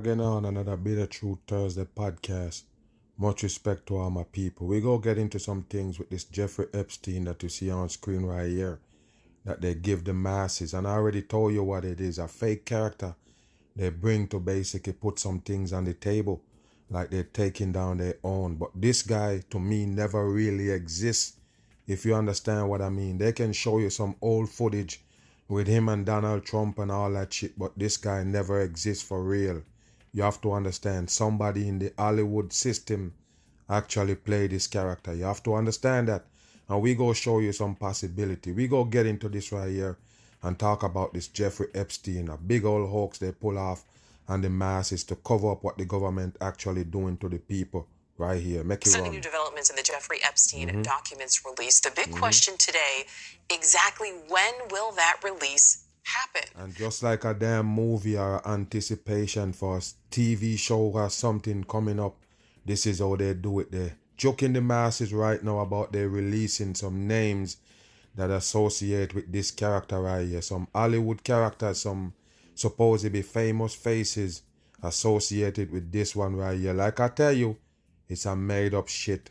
Again on another Bit of Truth Thursday podcast. Much respect to all my people. We go get into some things with this Jeffrey Epstein that you see on screen right here that they give the masses. And I already told you what it is, a fake character they bring to basically put some things on the table like they're taking down their own. But this guy, to me, never really exists, if you understand what I mean. They can show you some old footage with him and Donald Trump and all that shit, but this guy never exists for real. You have to understand, somebody in the Hollywood system actually played this character. You have to understand that. And we go show you some possibility. We go get into this right here and talk about this Jeffrey Epstein, a big old hoax they pull off on the masses to cover up what the government actually doing to the people. Right here, make it run. New developments in the Jeffrey Epstein documents release. The big question today, exactly when will that release happen? And just like a damn movie or anticipation for a TV show or something coming up, this is how they do it. They're joking the masses right now about they releasing some names that associate with this character right here. Some Hollywood characters, some supposedly famous faces associated with this one right here. Like I tell you, it's a made up shit,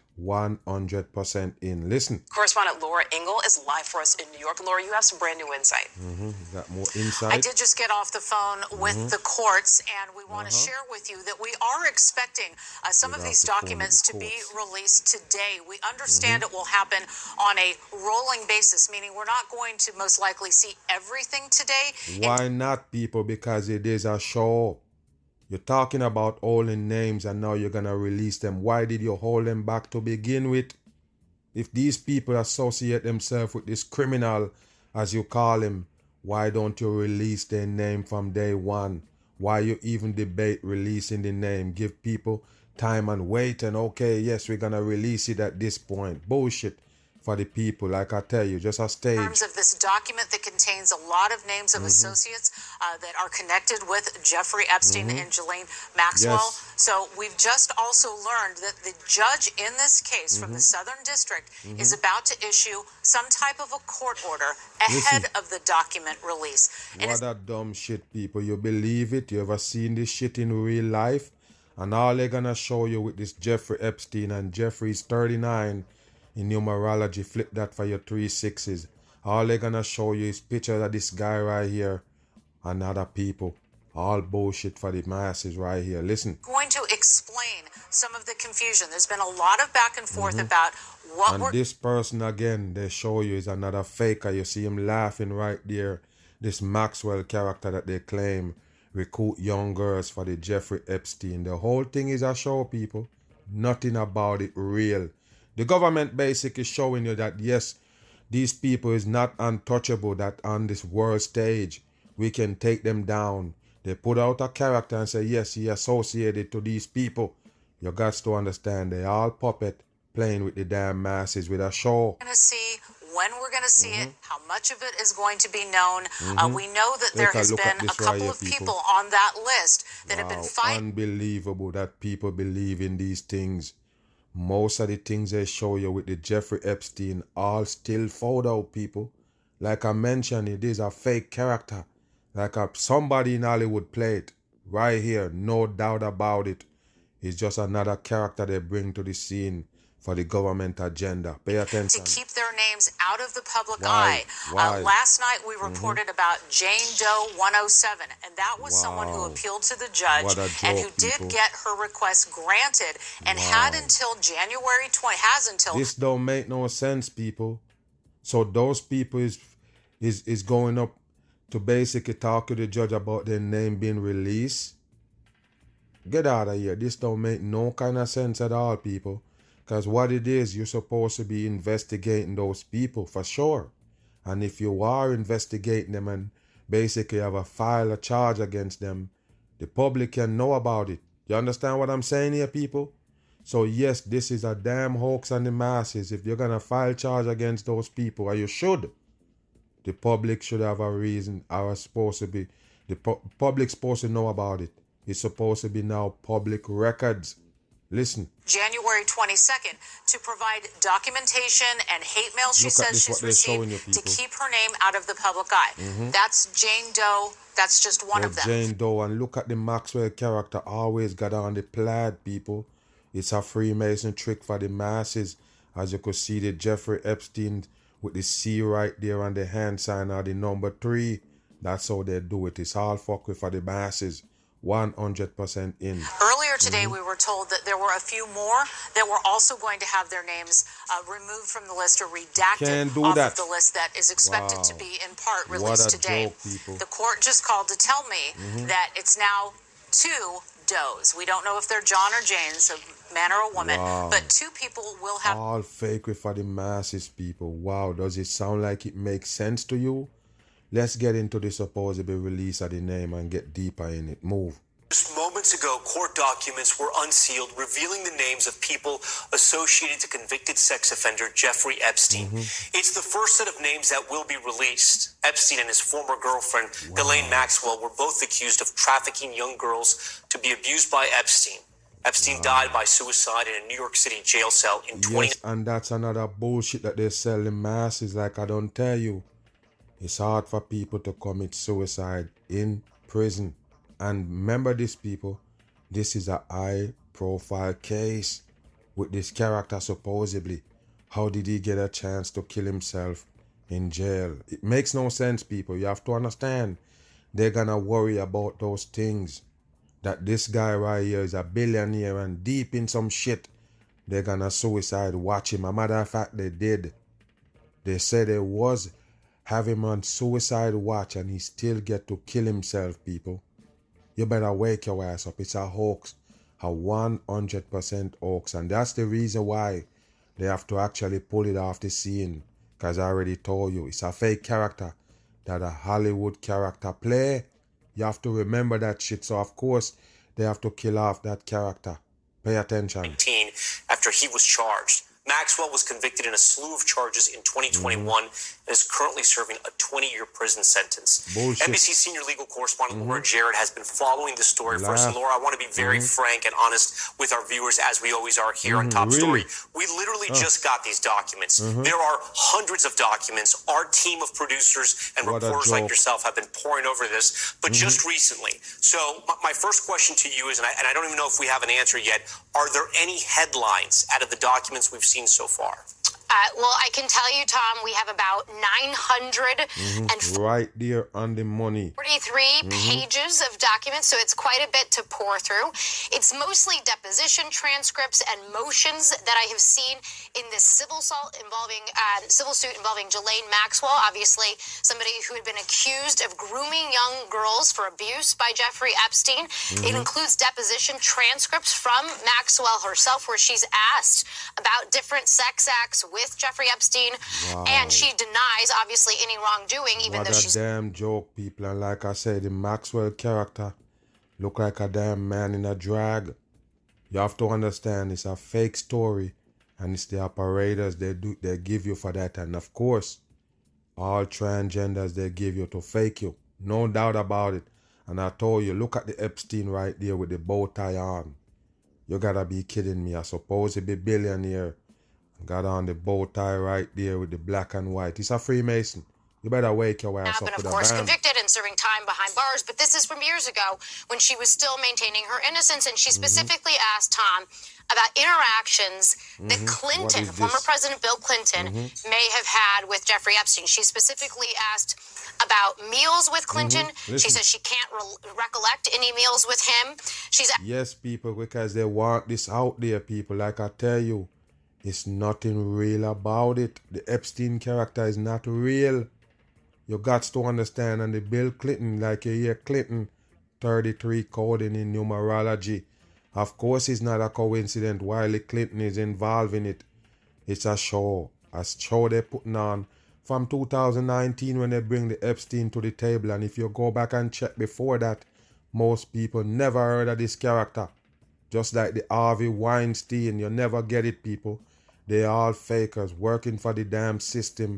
100% in. Listen. Correspondent Laura Ingle is live for us in New York. Laura, you have some brand new insight. Got more insight? I did just get off the phone with the courts, and we want to share with you that we are expecting some of these documents to be released today. We understand it will happen on a rolling basis, meaning we're not going to most likely see everything today. Why not, people? Because it is a show. You're talking about holding names and now you're going to release them. Why did you hold them back to begin with? If these people associate themselves with this criminal, as you call him, why don't you release their name from day one? Why you even debate releasing the name? Give people time and wait and okay, yes, we're going to release it at this point. Bullshit for the people, like I tell you, just a stage. In terms of this document that contains a lot of names of associates that are connected with Jeffrey Epstein and Ghislaine Maxwell. Yes. So we've just also learned that the judge in this case from the Southern District is about to issue some type of a court order ahead of the document release. And what a dumb shit, people. You believe it? You ever seen this shit in real life? And all they're gonna show you with this Jeffrey Epstein, and Jeffrey's 39 in numerology, flip that for your 3 6s. All they're gonna show you is pictures of this guy right here and other people. All bullshit for the masses right here. Listen. Going to explain some of the confusion. There's been a lot of back and forth about what and this person again, they show you is another faker. You see him laughing right there. This Maxwell character that they claim recruit young girls for the Jeffrey Epstein. The whole thing is a show, people. Nothing about it real. The government basically showing you that, yes, these people is not untouchable, that on this world stage, we can take them down. They put out a character and say, yes, he associated to these people. You got to understand, they all puppet playing with the damn masses with a show. We're going to see when we're going to see it, how much of it is going to be known. We know that there has been a couple of people on that list that have been fighting. Unbelievable that people believe in these things. Most of the things they show you with the Jeffrey Epstein all still photo, people. Like I mentioned, it is a fake character. Like somebody in Hollywood played right here, no doubt about it. It's just another character they bring to the scene for the government agenda. Pay attention. To keep their names out of the public Why? eye. Last night we reported about Jane Doe 107, and that was someone who appealed to the judge and who did get her request granted and had until January 20. Has until. This don't make no sense, people. So those people is going up to basically talk to the judge about their name being released. Get out of here. This don't make no kind of sense at all, people. Because what it is, you're supposed to be investigating those people for sure. And if you are investigating them and basically have a file a charge against them, the public can know about it. You understand what I'm saying here, people? So yes, this is a damn hoax on the masses. If you're going to file charge against those people, or you should, the public should have a reason, or supposed to be, the public's supposed to know about it. It's supposed to be now public records. Listen. January 22nd to provide documentation and hate mail she says she's received to keep her name out of the public eye. That's Jane Doe. That's just one of them. Jane Doe, and look at the Maxwell character, always got on the plaid, people. It's a Freemason trick for the masses. As you could see, the Jeffrey Epstein with the C right there on the hand sign or the number 3. That's how they do it. It's all fuckery for the masses. 100% in. Earlier today, we were told that there were a few more that were also going to have their names removed from the list or redacted off of the list that is expected to be in part released today. Joke, the court just called to tell me that it's now 2 Does. We don't know if they're John or Jane, so man or a woman, but 2 people will have... All fakery for the masses, people. Wow, does it sound like it makes sense to you? Let's get into the supposedly release of the name and get deeper in it. Move. Just moments ago, court documents were unsealed, revealing the names of people associated to convicted sex offender Jeffrey Epstein. It's the first set of names that will be released. Epstein and his former girlfriend, Ghislaine Maxwell, were both accused of trafficking young girls to be abused by Epstein. Epstein died by suicide in a New York City jail cell in 20... Yes, and that's another bullshit that they sell the masses, like I don't tell you. It's hard for people to commit suicide in prison. And remember this, people, this is a high-profile case with this character supposedly. How did he get a chance to kill himself in jail? It makes no sense, people. You have to understand. They're gonna worry about those things. That this guy right here is a billionaire and deep in some shit. They're gonna suicide watch him. As a matter of fact, they did. They said they was have him on suicide watch and he still get to kill himself, people. You better wake your ass up. It's a hoax. A 100% hoax. And that's the reason why they have to actually pull it off the scene. Because I already told you, it's a fake character that a Hollywood character play. You have to remember that shit. So, of course, they have to kill off that character. Pay attention. After he was charged. Maxwell was convicted in a slew of charges in 2021 and is currently serving a 20-year prison sentence. Bullshit. NBC senior legal correspondent Laura Jarrett has been following the story for us. And Laura, I want to be very frank and honest with our viewers, as we always are here on Top Story. We literally just got these documents. There are hundreds of documents. Our team of producers and reporters like yourself have been poring over this, but just recently. So my first question to you is, and I don't even know if we have an answer yet, are there any headlines out of the documents we've seen so far? Well, I can tell you, Tom, we have about 900 and right there on the money. 43 pages of documents, so it's quite a bit to pour through. It's mostly deposition transcripts and motions that I have seen in this civil suit involving Ghislaine Maxwell, obviously somebody who had been accused of grooming young girls for abuse by Jeffrey Epstein. It includes deposition transcripts from Maxwell herself, where she's asked about different sex acts with Jeffrey Epstein, and she denies, obviously, any wrongdoing, even though she's... What a damn joke, people. And like I said, the Maxwell character look like a damn man in a drag. You have to understand, it's a fake story, and it's the operators they give you for that. And of course, all transgenders they give you to fake you. No doubt about it. And I told you, look at the Epstein right there with the bow tie on. You gotta be kidding me. I suppose he be billionaire. Got on the bow tie right there with the black and white. He's a Freemason. You better wake your ass up with a band. Of course, convicted and serving time behind bars. But this is from years ago when she was still maintaining her innocence. And she specifically asked Tom about interactions that Clinton, former President Bill Clinton, may have had with Jeffrey Epstein. She specifically asked about meals with Clinton. She says she can't recollect any meals with him. Yes, people, because they want this out there, people. Like I tell you, it's nothing real about it. The Epstein character is not real. You got to understand, and the Bill Clinton, like you hear Clinton, 33 coding in numerology. Of course, it's not a coincidence Wiley Clinton is involved in it. It's a show they're putting on from 2019 when they bring the Epstein to the table. And if you go back and check before that, most people never heard of this character. Just like the Harvey Weinstein, you never get it, people. They all fakers working for the damn system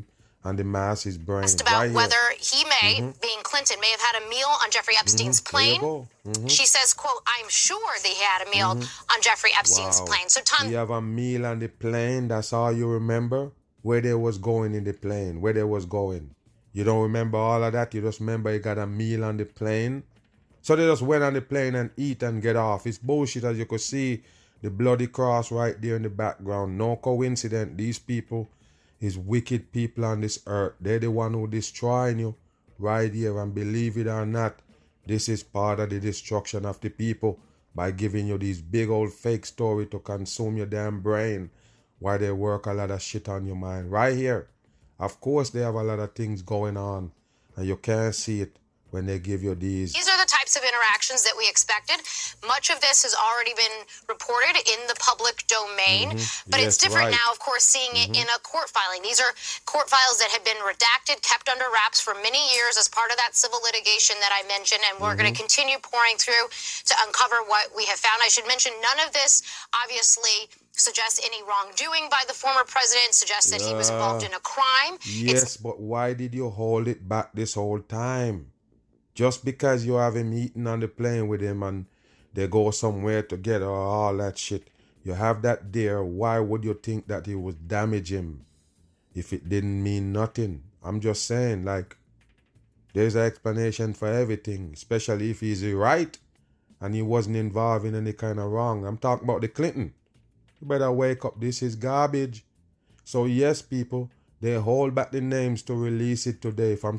and the masses' brain. Asked about right whether he may, being Clinton, may have had a meal on Jeffrey Epstein's plane. She says, quote, I'm sure that he had a meal on Jeffrey Epstein's plane. So, Tom, you have a meal on the plane. That's all you remember? Where they was going in the plane, where they was going. You don't remember all of that. You just remember you got a meal on the plane. So they just went on the plane and eat and get off. It's bullshit, as you could see. The bloody cross right there in the background. No coincidence. These people is wicked people on this earth. They're the one who destroying you right here. And believe it or not, this is part of the destruction of the people by giving you these big old fake story to consume your damn brain while they work a lot of shit on your mind. Right here. Of course, they have a lot of things going on and you can't see it when they give you these. These are the types of interactions that we expected. Much of this has already been reported in the public domain, but it's different now, of course, seeing it in a court filing. These are court files that have been redacted, kept under wraps for many years as part of that civil litigation that I mentioned, and we're going to continue pouring through to uncover what we have found. I should mention none of this, obviously, suggests any wrongdoing by the former president, suggests that he was involved in a crime. Yes, but why did you hold it back this whole time? Just because you have him eating on the plane with him and they go somewhere together or all that shit, you have that there, why would you think that he would damage him if it didn't mean nothing? I'm just saying, like, there's an explanation for everything, especially if he's right and he wasn't involved in any kind of wrong. I'm talking about the Clinton. You better wake up. This is garbage. So yes, people, they hold back the names to release it today. From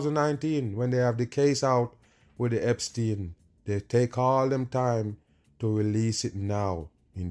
2019, when they have the case out with the Epstein, they take all them time to release it now in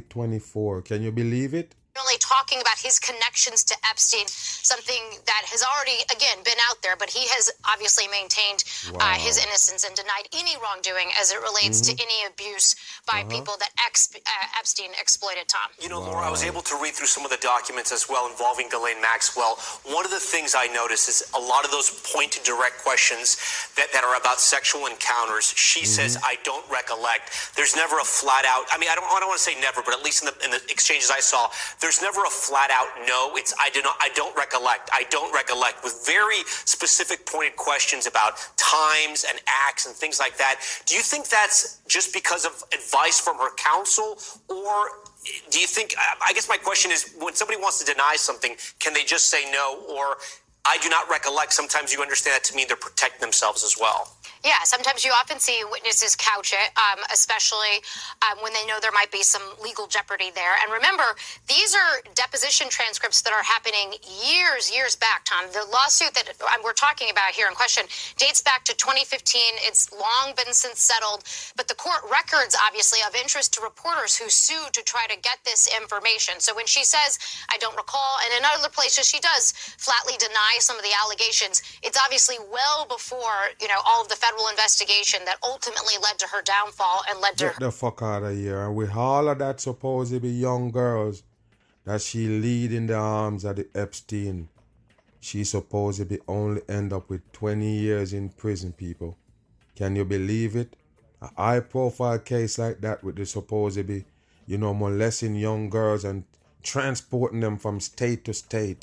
2024. Can you believe it? Talking about his connections to Epstein, something that has already, again, been out there, but he has obviously maintained his innocence and denied any wrongdoing as it relates to any abuse by people that Epstein exploited, Tom. You know, Laura, I was able to read through some of the documents as well involving Ghislaine Maxwell. One of the things I noticed is a lot of those pointed direct questions that are about sexual encounters. She says, I don't recollect. There's never a flat out, I mean, I don't want to say never, but at least in the exchanges I saw, there's never a flat out no. It's I don't recollect. I don't recollect, with very specific pointed questions about times and acts and things like that. Do you think that's just because of advice from her counsel, or do you think, I guess my question is, when somebody wants to deny something, can they just say no, or I do not recollect? Sometimes you understand that to mean they're protecting themselves as well. Yeah, sometimes you often see witnesses couch it, especially when they know there might be some legal jeopardy there. And remember, these are deposition transcripts that are happening years back, Tom. The lawsuit that we're talking about here in question dates back to 2015. It's long been since settled. But the court records, obviously, of interest to reporters who sued to try to get this information. So when she says, I don't recall, and in other places she does flatly deny some of the allegations, it's obviously well before, all of the federal investigation that ultimately led to her downfall and led to Get the fuck out of here. And with all of that supposed to be young girls that she lead in the arms of the Epstein, she supposed to be only end up with 20 years in prison, people. Can you believe it? A high profile case like that with the supposed to be, molesting young girls and transporting them from state to state.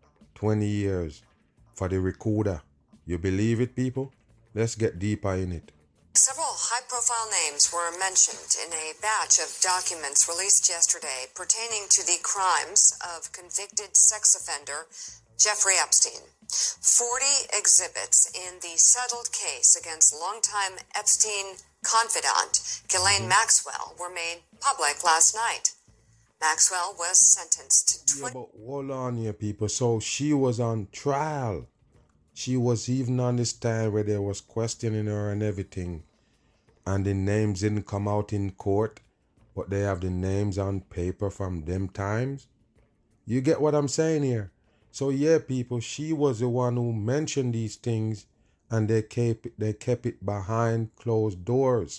20 years for the recorder. You believe it, people? Let's get deeper in it. Several high-profile names were mentioned in a batch of documents released yesterday pertaining to the crimes of convicted sex offender Jeffrey Epstein. 40 exhibits in the settled case against longtime Epstein confidant Ghislaine Maxwell were made public last night. Maxwell was sentenced to 20... Yeah, but hold on here, people. So she was on trial. She was even on the stand where they was questioning her and everything. And the names didn't come out in court, but they have the names on paper from them times. You get what I'm saying here? So yeah, people, she was the one who mentioned these things, and they kept it behind closed doors.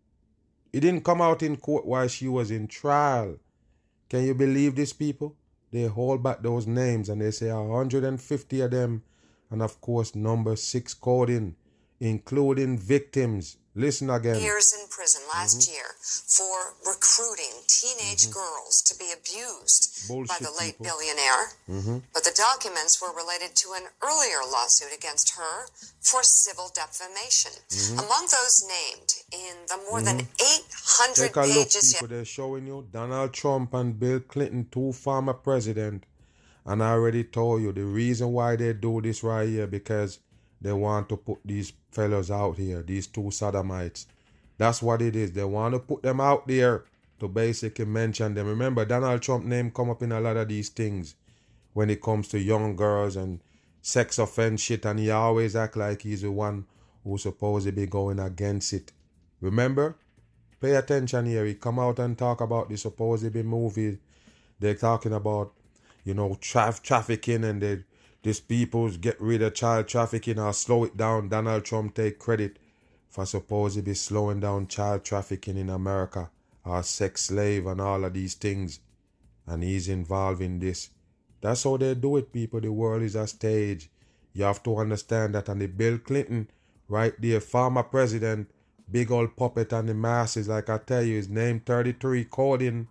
It didn't come out in court while she was in trial. Can you believe this, people? They hold back those names and they say 150 of them. And of course, number 6 coding including victims. Listen again. Years in prison last year for recruiting teenage girls to be abused by the late billionaire. But the documents were related to an earlier lawsuit against her for civil defamation. Among those named in the more than 800 Take a look, pages. people. They're showing you Donald Trump and Bill Clinton, 2 former presidents. And I already told you the reason why they do this right here, because they want to put these fellows out here, these 2 sodomites. That's what it is. They want to put them out there to basically mention them. Remember, Donald Trump's name come up in a lot of these things when it comes to young girls and sex offense shit, and he always act like he's the one who's supposed to be going against it. Remember? Pay attention here. He come out and talk about the supposed to be movie. They're talking about, you know, trafficking, and these people get rid of child trafficking or slow it down. Donald Trump take credit for supposed to be slowing down child trafficking in America, or sex slave and all of these things. And he's involved in this. That's how they do it, people. The world is a stage. You have to understand that. And the Bill Clinton, right there, former president, big old puppet on the masses, like I tell you, his name 33 coding,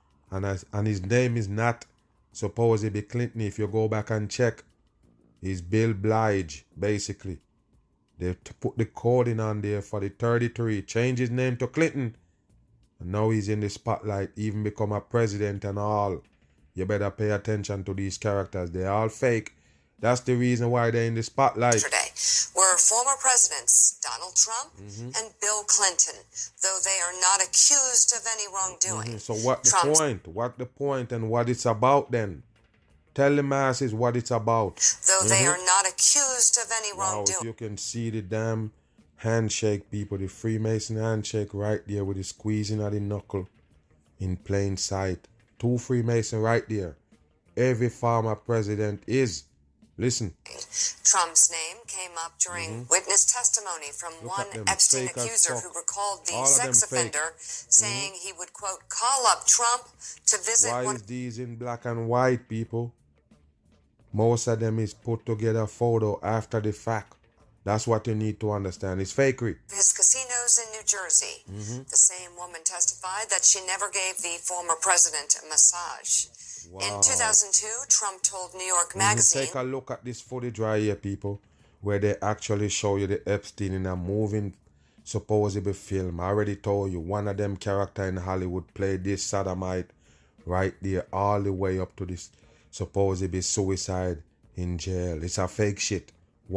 and his name is not supposed to be Clinton. If you go back and check, he's Bill Blige, basically. They put the coding on there for the 33, change his name to Clinton, and now he's in the spotlight, even become a president and all. You better pay attention to these characters. They're all fake. That's the reason why they're in the spotlight. Yesterday were former presidents Donald Trump and Bill Clinton, though they are not accused of any wrongdoing. So what the point? What the point and what it's about then? Tell the masses what it's about. Though they are not accused of any wrongdoing. If you can see the damn handshake, people, the Freemason handshake right there with the squeezing of the knuckle in plain sight. 2 Freemason right there. Every former president is. Listen. Trump's name came up during witness testimony from one Epstein accuser who recalled the sex offender saying he would, quote, call up Trump to visit. Why is these in black and white, people? Most of them is put together photo after the fact. That's what you need to understand. It's fakery. His casinos in New Jersey. The same woman testified that she never gave the former president a massage. Wow. In 2002, Trump told New York Magazine. Take a look at this footage right here, people, where they actually show you the Epstein in a moving, supposedly film. I already told you, one of them character in Hollywood played this sodomite right there all the way up to this supposedly suicide in jail. It's a fake shit.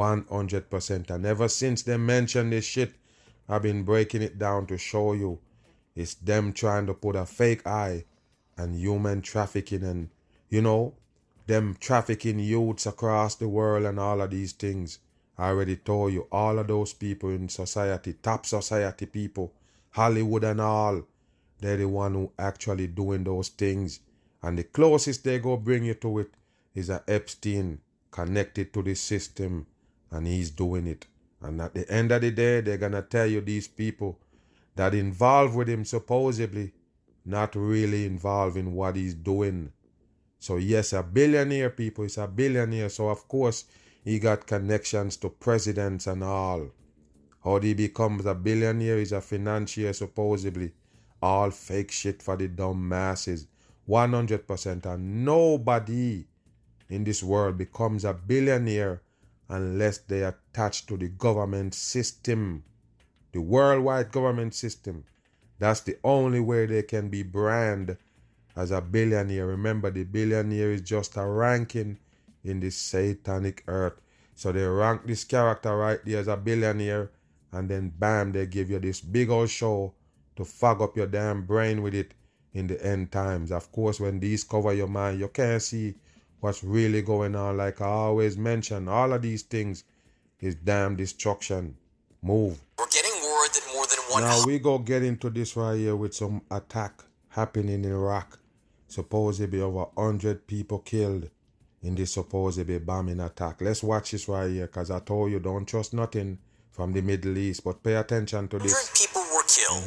100%. And ever since they mentioned this shit, I've been breaking it down to show you it's them trying to put a fake eye and human trafficking, and, you know, them trafficking youths across the world and all of these things. I already told you, all of those people in society, top society people, Hollywood and all, they're the one who actually doing those things. And the closest they go bring you to it is a Epstein connected to the system, and he's doing it. And at the end of the day, they're going to tell you these people that involved with him supposedly not really involved in what he's doing. So yes, a billionaire, people, is a billionaire. So of course, he got connections to presidents and all. How he becomes a billionaire is a financier, supposedly. All fake shit for the dumb masses. 100%. And nobody in this world becomes a billionaire unless they are attached to the government system. The worldwide government system. That's the only way they can be branded as a billionaire. Remember, the billionaire is just a ranking in this satanic earth. So they rank this character right there as a billionaire, and then bam, they give you this big old show to fog up your damn brain with it in the end times. Of course, when these cover your mind, you can't see what's really going on. Like I always mention, all of these things is damn destruction. Move. We're getting word that more than one. Now we go get into this right here with some attack happening in Iraq. Supposedly over 100 people killed in this supposedly bombing attack. Let's watch this right here, because I told you don't trust nothing from the Middle East, but pay attention to this. 100 people were killed,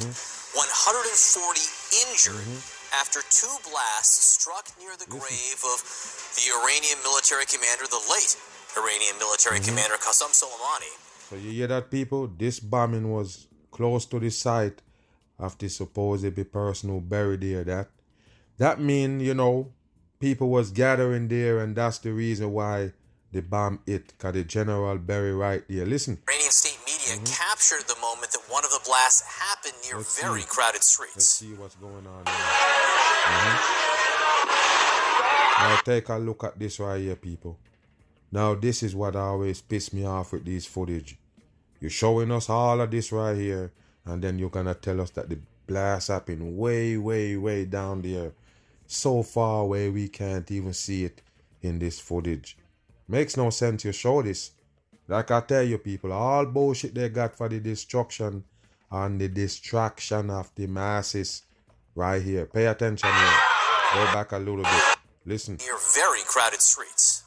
140 injured after 2 blasts struck near the grave of the Iranian military commander, the late Iranian military commander Qasem Soleimani. So you hear that, people? This bombing was close to the site of the supposed person who buried there. That mean, people was gathering there, and that's the reason why the bomb hit, because the general buried right there. Listen. Iranian state media captured the moment that one of the blasts happened near very crowded streets. Let's see what's going on there. Now take a look at this right here, people. Now this is what always piss me off with these footage. You're showing us all of this right here, and then you're gonna tell us that the blast happened way, way, way down there. So far away we can't even see it in this footage. Makes no sense you show this. Like I tell you, people, all bullshit they got for the destruction and the distraction of the masses right here. Pay attention here. Go back a little bit. Listen. Near very crowded streets.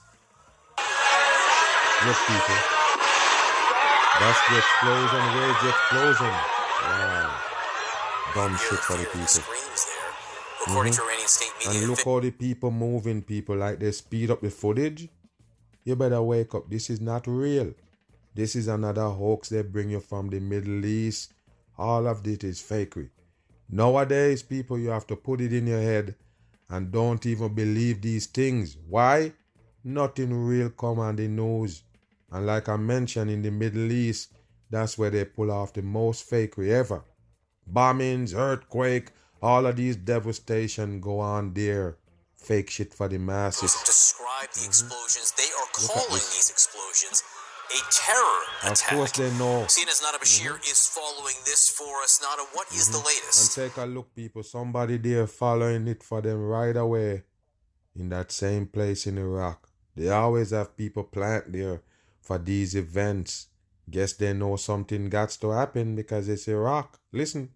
Look, people. That's the explosion. Where's the explosion? Wow. Dumb shit for the people. According to Iranian state media. And look how the people moving, people, like they speed up the footage. You better wake up. This is not real. This is another hoax they bring you from the Middle East. All of this is fakery. Nowadays, people, you have to put it in your head and don't even believe these things. Why? Nothing real come on the news. And like I mentioned, in the Middle East, that's where they pull off the most fakery ever. Bombings, earthquake, all of these devastation go on there. Fake shit for the masses. Describe the explosions. They are calling these explosions a terror attack. Of course they know. CNN's Nada Bashir is following this for us. Nada, what is the latest? And take a look, people. Somebody there following it for them right away in that same place in Iraq. They always have people plant there for these events. Guess they know something got to happen because it's Iraq. Listen.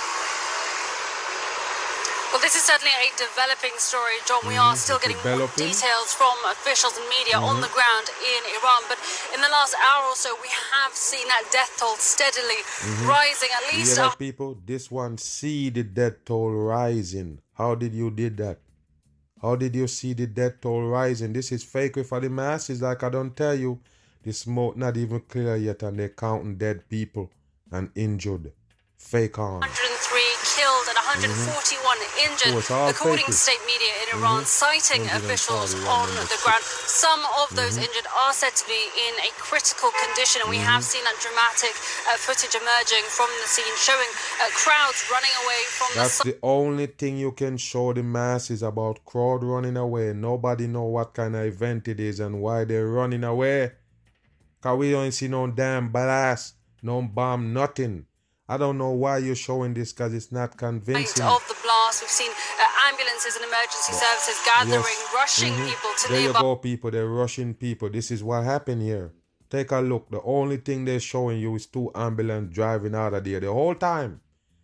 Well, this is certainly a developing story, John. We are still getting more details from officials and media on the ground in Iran. But in the last hour or so, we have seen that death toll steadily rising. At least, you hear that, people? This one see the death toll rising. How did you did that? How did you see the death toll rising? This is fake for the masses. Like I don't tell you, the smoke not even clear yet, and they're counting dead people and injured. Fake on. 103 killed and 141 injured, according to state media in Iran, citing officials on the ground. Some of those injured are said to be in a critical condition, and we have seen that dramatic footage emerging from the scene, showing crowds running away from That's the only thing you can show the masses about crowd running away. Nobody know what kind of event it is and why they're running away. Because we don't see no damn blast, no bomb, nothing. I don't know why you're showing this, because it's not convincing. Of the blast, we've seen ambulances and emergency services gathering, rushing people to there nearby. You go, people. They're rushing people. This is what happened here. Take a look. The only thing they're showing you is 2 ambulances driving out of there the whole time.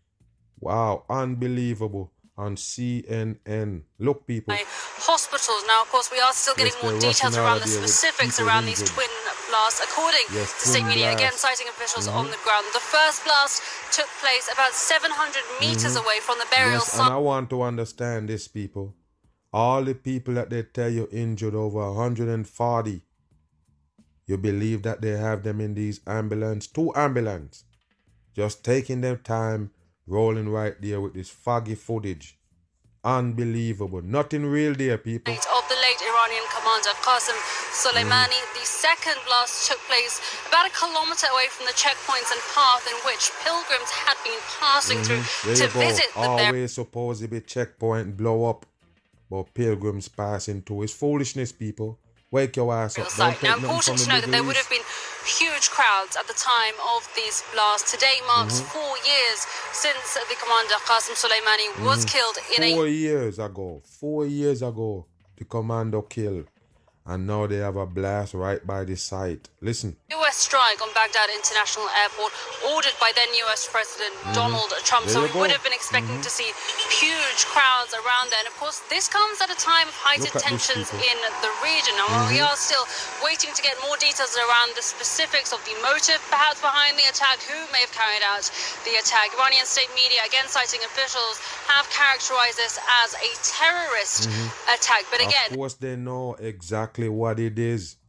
Wow, unbelievable. On CNN. Look, people. Hospitals. Now, of course, we are still getting more details around the specifics around these twin blasts, according to state media, again citing officials on the ground. The first blast took place about 700 meters away from the burial site. And I want to understand this, people. All the people that they tell you injured, over 140, you believe that they have them in these ambulances, 2 ambulances, just taking their time, rolling right there with this foggy footage. Unbelievable. Nothing real there, people. Of the late Iranian commander Qasem Soleimani, the second blast took place about 1 kilometer away from the checkpoints and path in which pilgrims had been passing through to visit the always supposed to be checkpoint blow up, but pilgrims passing through. It's foolishness, people. Wake your ass up. Now, important to note that there would have been huge crowds at the time of these blasts. Today marks 4 years since the commander Qasem Soleimani was killed in 4 years ago. 4 years ago, the commander killed. And now they have a blast right by the site. Listen. U.S. strike on Baghdad International Airport, ordered by then U.S. President Donald Trump. So we would have been expecting to see huge crowds around there. And of course, this comes at a time of heightened tensions in the region. And while we are still waiting to get more details around the specifics of the motive, perhaps behind the attack, who may have carried out the attack, Iranian state media, again citing officials, have characterized this as a terrorist attack. But again, of course, they know exactly what it is.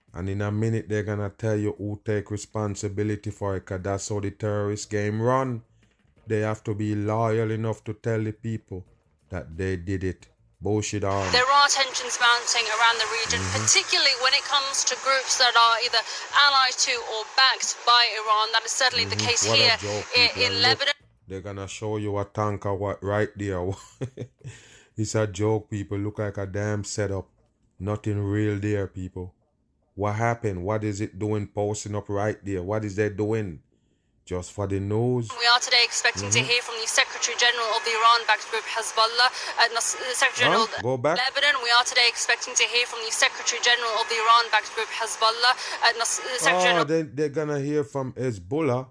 And in a minute, they're going to tell you who take responsibility for it, because that's how the terrorist game run. They have to be loyal enough to tell the people that they did it. Bullshit on. There are tensions mounting around the region, particularly when it comes to groups that are either allied to or backed by Iran. That is certainly the case What here a joke, in Look, Lebanon. they're going to show you a tanker right there. It's a joke, people. Look like a damn setup. Nothing real there, people. What happened? What is it doing posting up right there? What is they doing? Just for the news? We are today expecting to hear from the Secretary General of the Iran-backed group Hezbollah, Secretary General of Lebanon. We are today expecting to hear from the Secretary General of the Iran-backed group Hezbollah. They're gonna hear from Hezbollah.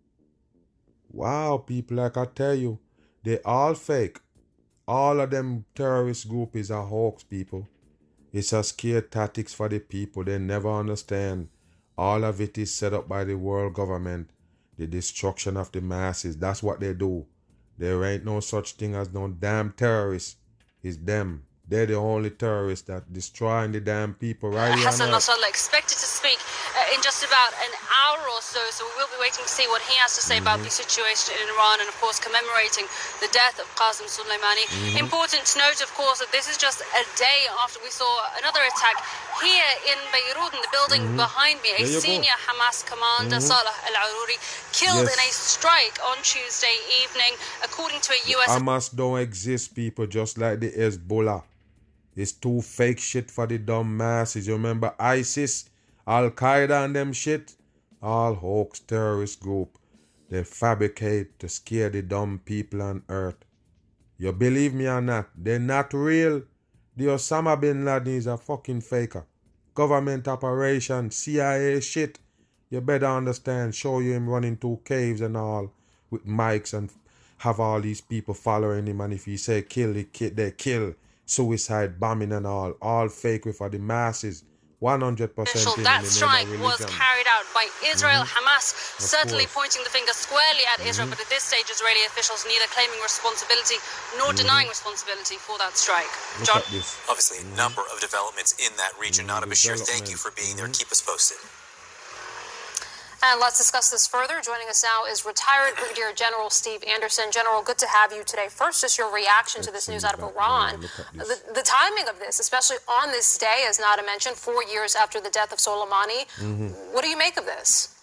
Wow, people, like I tell you, they all fake. All of them terrorist group is a hoax, people. It's a scare tactics for the people. They never understand. All of it is set up by the world government. The destruction of the masses. That's what they do. There ain't no such thing as no damn terrorists. It's them. They're the only terrorists that destroying the damn people right here. Hassan Nasrallah expected to speak in just about an hour or so we will be waiting to see what he has to say about the situation in Iran and, of course, commemorating the death of Qasem Soleimani. Important to note, of course, that this is just a day after we saw another attack here in Beirut, in the building behind me. A senior Hamas commander, Salah al-Aruri, killed in a strike on Tuesday evening, according to a U.S. Hamas don't exist, people, just like the Hezbollah. It's too fake shit for the dumb masses. You remember ISIS, Al-Qaeda and them shit? All hoax terrorist group. They fabricate to scare the dumb people on earth. You believe me or not? They're not real. The Osama bin Laden is a fucking faker. Government operation, CIA shit. You better understand. Show you him running through caves and all with mics and have all these people following him. And if he say kill, they kill. Suicide bombing and all fake for the masses. 100%. That strike was carried out by Israel. Hamas certainly pointing the finger squarely at Israel, but at this stage Israeli officials neither claiming responsibility nor denying responsibility for that strike. John? Obviously a number of developments in that region. Nada Bashir, thank you for being there. Keep us posted. And let's discuss this further. Joining us now is retired Brigadier General Steve Anderson. General, good to have you today. First, just your reaction to this news out of Iran. The timing of this, especially on this day, as Nada mentioned, 4 years after the death of Soleimani. What do you make of this?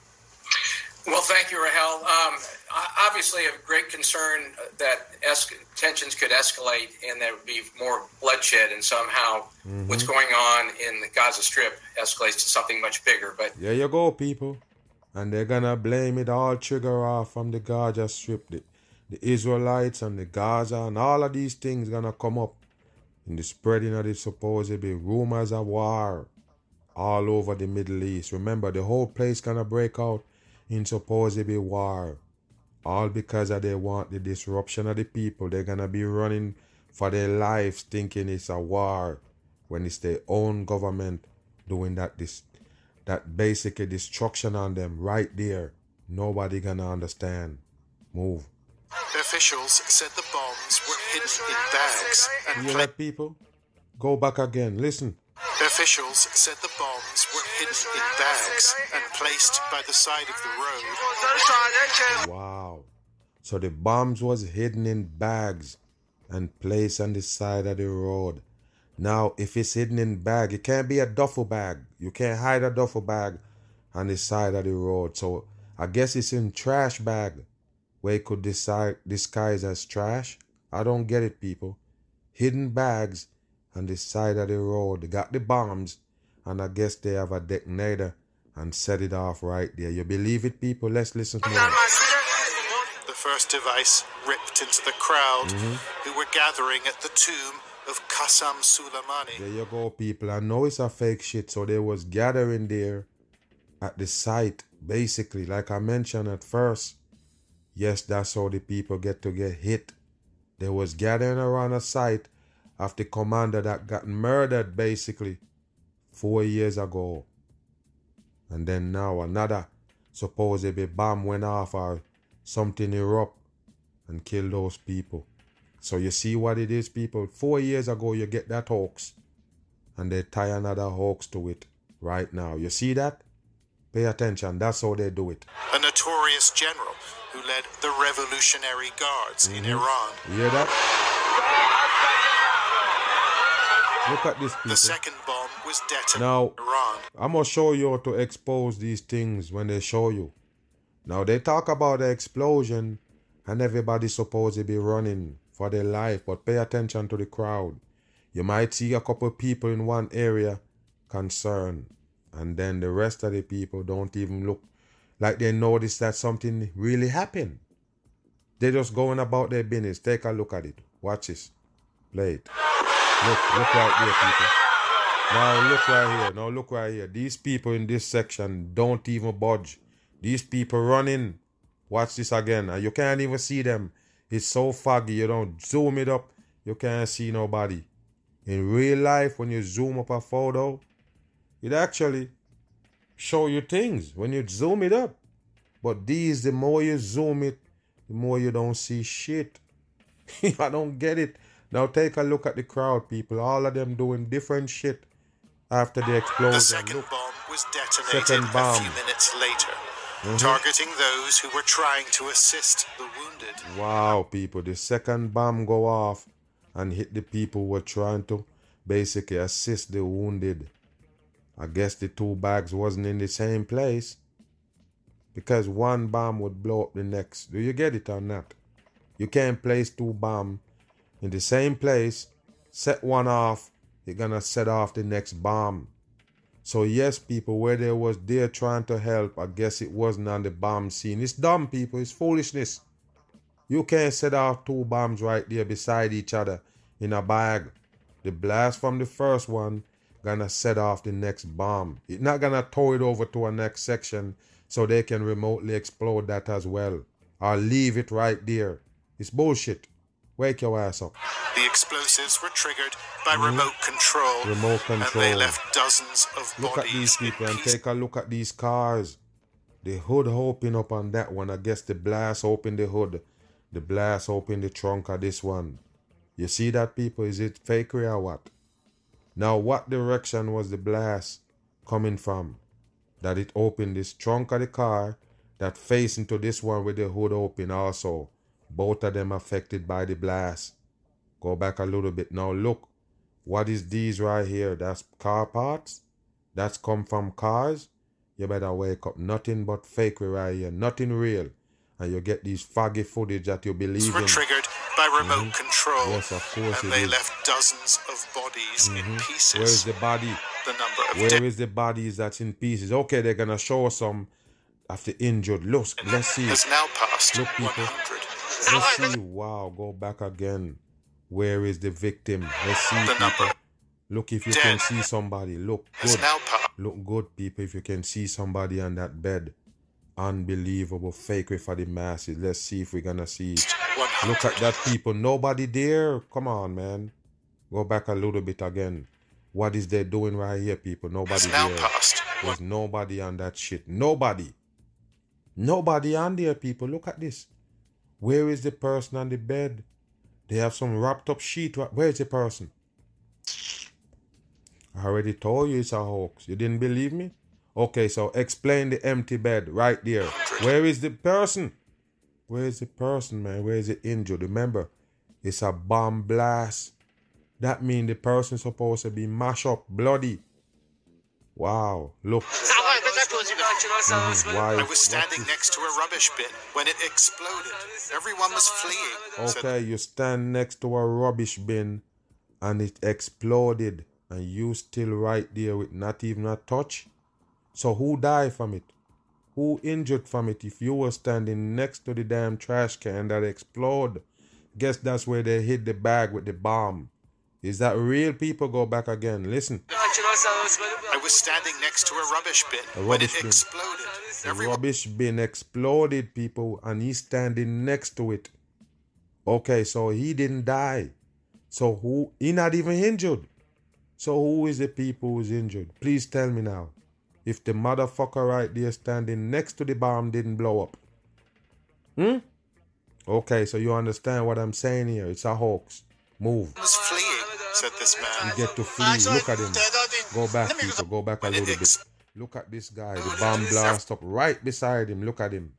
Well, thank you, Rahel. Obviously, a great concern that tensions could escalate and there would be more bloodshed, and somehow what's going on in the Gaza Strip escalates to something much bigger. But there you go, people. And they're gonna blame it all trigger off from the Gaza Strip. The Israelites and the Gaza and all of these things gonna come up in the spreading of the supposedly rumors of war all over the Middle East. Remember, the whole place gonna break out in supposedly war. All because of they want the disruption of the people. They're gonna be running for their lives thinking it's a war when it's their own government doing that basically destruction on them right there. Nobody gonna understand. Move. Officials said the bombs were hidden in bags and you let people go back again. Listen. Officials said the bombs were hidden in bags and placed by the side of the road. Wow. So the bombs was hidden in bags and placed on the side of the road. Now, if it's hidden in bag, it can't be a duffel bag. You can't hide a duffel bag on the side of the road. So I guess it's in trash bag where it could disguise as trash. I don't get it, people. Hidden bags on the side of the road. They got the bombs, and I guess they have a detonator and set it off right there. You believe it, people? Let's listen to more. The first device ripped into the crowd who were gathering at the tomb of Qasem Soleimani. There you go, people. I know it's a fake shit, so they was gathering there at the site, basically, like I mentioned at first. Yes, that's how the people get hit. They was gathering around a site of the commander that got murdered, basically, 4 years ago. And then now another supposedly bomb went off or something erupt and killed those people. So you see what it is, people. 4 years ago, you get that hoax. And they tie another hoax to it right now. You see that? Pay attention. That's how they do it. A notorious general who led the Revolutionary Guards in Iran. You hear that? Look at this, people. The second bomb was detonated Now, in Iran. I'm going to show you how to expose these things when they show you. Now, they talk about the explosion and everybody's supposed to be running for their life, but pay attention to the crowd. You might see a couple of people in one area concerned, and then the rest of the people don't even look like they notice that something really happened. They're just going about their business. Take a look at it. Watch this. Play it. Look right there, people. Now look right here. Now look right here. These people in this section don't even budge. These people running. Watch this again. And you can't even see them. It's so foggy. You don't zoom it up. You can't see nobody. In real life, when you zoom up a photo, it actually show you things when you zoom it up. But these, the more you zoom it, the more you don't see shit. I don't get it. Now take a look at the crowd, people. All of them doing different shit after the explosion. The second bomb was detonated a few minutes later, targeting those who were trying to assist the wounded. Wow, people. The second bomb go off and hit the people who were trying to basically assist the wounded. I guess the two bags wasn't in the same place, because one bomb would blow up the next. Do you get it or not? You can't place two bombs in the same place, set one off, you're gonna set off the next bomb. So yes, people, where they was there trying to help, I guess it wasn't on the bomb scene. It's dumb, people. It's foolishness. You can't set off two bombs right there beside each other in a bag. The blast from the first one gonna set off the next bomb. It's not gonna tow it over to a next section so they can remotely explode that as well. Or leave it right there. It's bullshit. Wake your ass up. The explosives were triggered by remote control. And they left dozens of look bodies at these people and peace. take a look at these cars. The hood open up on that one. I guess the blast opened the hood. The blast opened the trunk of this one. You see that, people? Is it fakery or what? Now, what direction was the blast coming from? That it opened this trunk of the car that faced into this one with the hood open also. Both of them affected by the blast. Go back a little bit. Now look. What is these right here? That's car parts. That's come from cars. You better wake up. Nothing but fakery right here. Nothing real. And you get these foggy footage that you believe in. Were triggered by remote control. Yes, of course. And they left dozens of bodies in pieces. Where is the body? The number of Where is the bodies that's in pieces? Okay, they're gonna show us some of the injured. Look, let's see. Has now passed Look, people. 100. Let's see. Wow, go back again. Where is the victim? Let's see, The people. number Look if you dead can see somebody. Look has good. now passed. Look good, people, if you can see somebody on that bed. Unbelievable fakery for the masses. Let's see if we're gonna see. 100. Look at that, people. Nobody there. Come on, man. Go back a little bit again. What is they doing right here, people? Nobody Has now there. passed. There's nobody on that shit. Nobody. Nobody on there, people. Look at this. Where is the person on the bed? They have some wrapped up sheet. Where is the person? I already told you it's a hoax. You didn't believe me? Okay, so explain the empty bed right there. Where is the person? Where is the person, man? Where is the injured? Remember, it's a bomb blast. That means the person's supposed to be mashed up, bloody. Wow, look. I was standing next to a rubbish bin when it exploded. Everyone was fleeing. Okay, you stand next to a rubbish bin and it exploded and you still right there with not even a touch. So who died from it? Who injured from it if you were standing next to the damn trash can that exploded? Guess that's where they hid the bag with the bomb. Is that real, people? Go back again. Listen. I was standing next to a rubbish bin when it exploded. The rubbish bin exploded, people, and he's standing next to it. Okay, so he didn't die. So who? He not even injured. So who is the people who's injured? Please tell me now. If the motherfucker right there standing next to the bomb didn't blow up. Okay, so you understand what I'm saying here. It's a hoax. Move. Was fleeing. said this man. You get to flee. Look at him. Go back, people. Go back a little bit. Look at this guy. The bomb blast up right beside him. Look at him.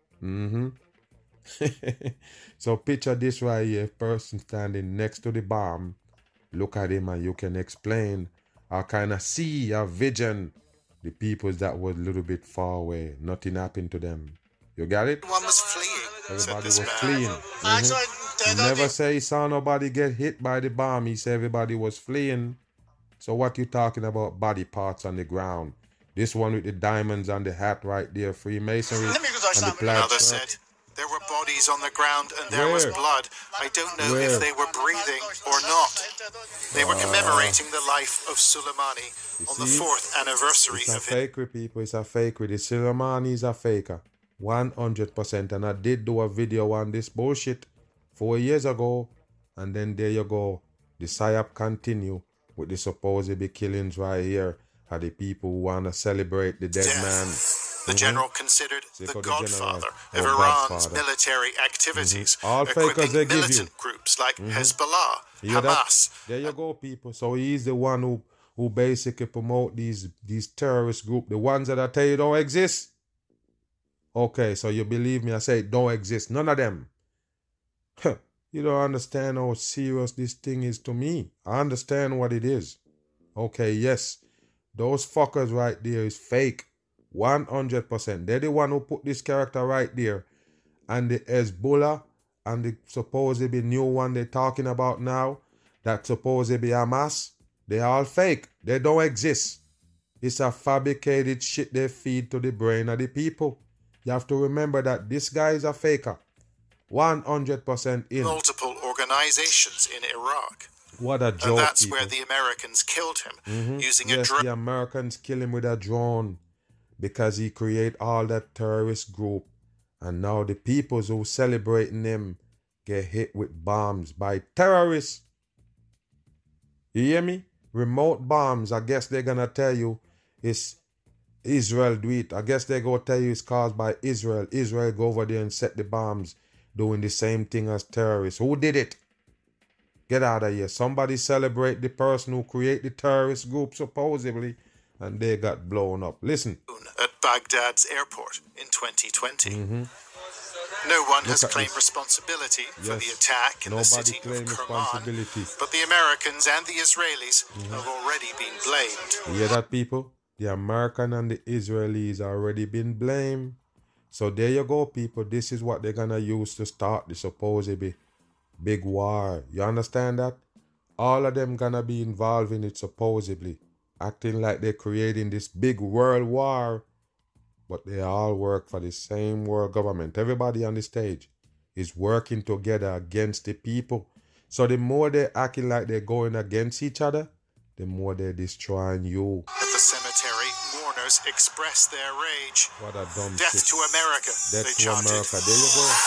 So picture this right here. Person standing next to the bomb. Look at him and you can explain or kind of see a vision. The people that was a little bit far away. Nothing happened to them. You got it? Everyone was fleeing. Everybody was fleeing. He never say he saw nobody get hit by the bomb. He said everybody was fleeing. So what you talking about? Body parts on the ground. This one with the diamonds on the hat right there. Freemasonry. And the plaid Another shirt. said there were bodies on the ground and there was blood. I don't know if they were breathing or not. They were commemorating the life of Soleimani on the 4th anniversary It's a of his fakery, people. It's a fakery. The Soleimani is a faker. 100%. And I did do a video on this bullshit 4 years ago. And then there you go. The PSYOP continue with the supposed killings right here of the people who want to celebrate the dead man. The general considered the godfather of Oh, Iran's godfather. military activities, All fakers equipping they give militant you. groups like Hezbollah, You hear that? Hamas. There you go, people. So he's the one who basically promote these terrorist group, the ones that I tell you don't exist. Okay, so you believe me? I say it don't exist. None of them. You don't understand how serious this thing is to me. I understand what it is. Okay, yes, those fuckers right there is fake. 100%. They're the one who put this character right there. And the Hezbollah and the supposedly new one they're talking about now, that supposedly Hamas, they're all fake. They don't exist. It's a fabricated shit they feed to the brain of the people. You have to remember that this guy is a faker. 100% in. Multiple organizations in Iraq. What a joke, And that's people. where the Americans killed him using a Yes, drone. the Americans kill him with a drone because he create all that terrorist group. And now the peoples who celebrating him get hit with bombs by terrorists. You hear me? Remote bombs. I guess they're going to tell you it's Israel do it. I guess they're going to tell you it's caused by Israel. Israel go over there and set the bombs doing the same thing as terrorists. Who did it? Get out of here. Somebody celebrate the person who create the terrorist group supposedly, and they got blown up. Listen. At Baghdad's airport in 2020. No one has at claimed this. responsibility for Yes. the attack in the Nobody city of claim Kerman, responsibility. but the Americans and the Israelis have already been blamed. You hear that, people? The American and the Israelis already been blamed. So there you go, people. This is what they're going to use to start the supposedly big war. You understand that? All of them going to be involved in it supposedly. Acting like they're creating this big world war. But they all work for the same world government. Everybody on the stage is working together against the people. So the more they're acting like they're going against each other, the more they're destroying you. At the cemetery, mourners expressed their rage. What a dumb Death shit. to America, they Death to chanted. America. There you go.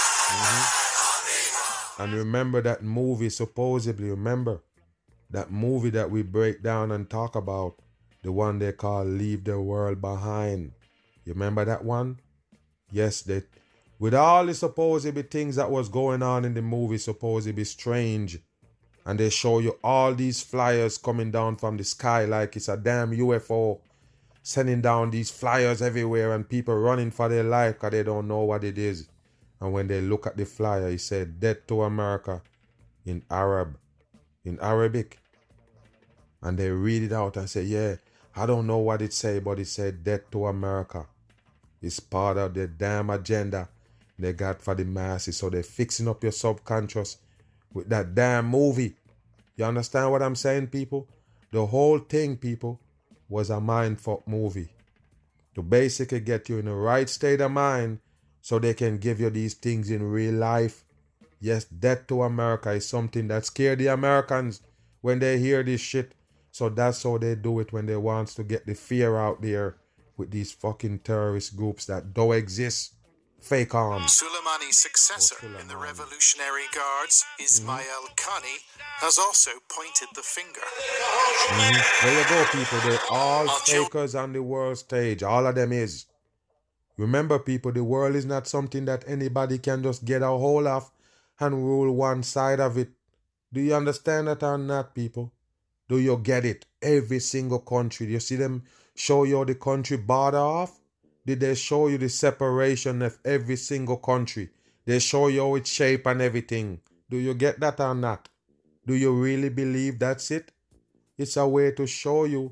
And remember that movie, supposedly, remember that movie that we break down and talk about, the one they call Leave the World Behind. You remember that one? Yes, they, with all the supposedly things that was going on in the movie, supposedly strange, and they show you all these flyers coming down from the sky like it's a damn UFO, sending down these flyers everywhere and people running for their life because they don't know what it is. And when they look at the flyer, it said Death to America in Arabic. And they read it out and say, yeah, I don't know what it say, but it said Death to America. It's part of the damn agenda they got for the masses. So they're fixing up your subconscious with that damn movie. You understand what I'm saying, people? The whole thing, people, was a mindfuck movie to basically get you in the right state of mind so they can give you these things in real life. Yes, Death to America is something that scares the Americans when they hear this shit. So that's how they do it when they want to get the fear out there with these fucking terrorist groups that don't exist. Fake arms. Soleimani's successor in the Revolutionary Guards, Ismail Khani, has also pointed the finger. There you go, people. They're all fakers on the world stage. All of them is. Remember, people, the world is not something that anybody can just get a hold of and rule one side of it. Do you understand that or not, people? Do you get it? Every single country. You see them show you the country border off? Did they show you the separation of every single country? They show you its shape and everything. Do you get that or not? Do you really believe that's it? It's a way to show you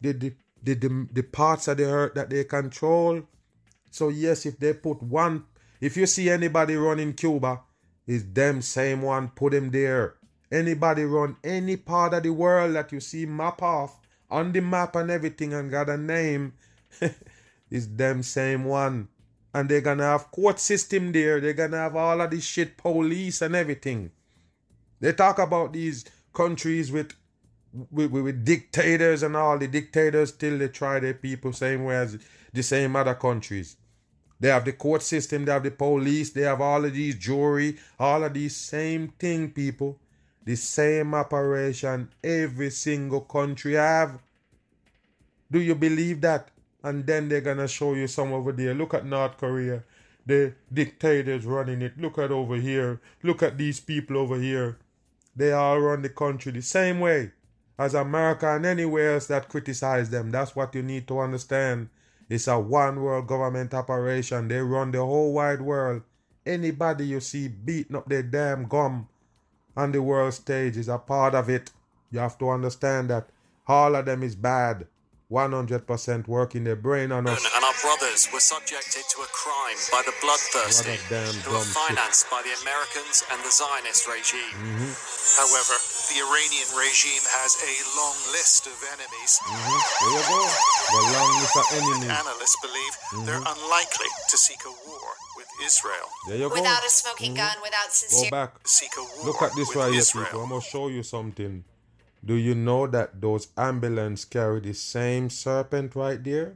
the parts of the earth that they control. So yes, if they put one, if you see anybody running Cuba, it's them same one, put them there. Anybody run any part of the world that you see map off, on the map and everything and got a name, it's them same one. And they're gonna have court system there. They're gonna have all of this shit, police and everything. They talk about these countries with dictators and all. The dictators still they try their people same way as the same other countries. They have the court system, they have the police, they have all of these jury, all of these same thing, people. The same operation every single country have. Do you believe that? And then they're gonna show you some over there. Look at North Korea. The dictators running it. Look at over here. Look at these people over here. They all run the country the same way as America and anywhere else that criticize them. That's what you need to understand. It's a one world government operation. They run the whole wide world. Anybody you see beating up their damn gum on the world stage is a part of it. You have to understand that all of them is bad. 100% working their brain on us. And our brothers were subjected to a crime by the bloodthirsty who were financed by the Americans and the Zionist regime. However, the Iranian regime has a long list of enemies. There you go. The long list of enemies. Analysts believe they're unlikely to seek a war with Israel. There you go. Without a smoking gun, without sincere... Go back. Seek a war Look at this with right here, Israel. people. I'm going to show you something. Do you know that those ambulances carry the same serpent right there?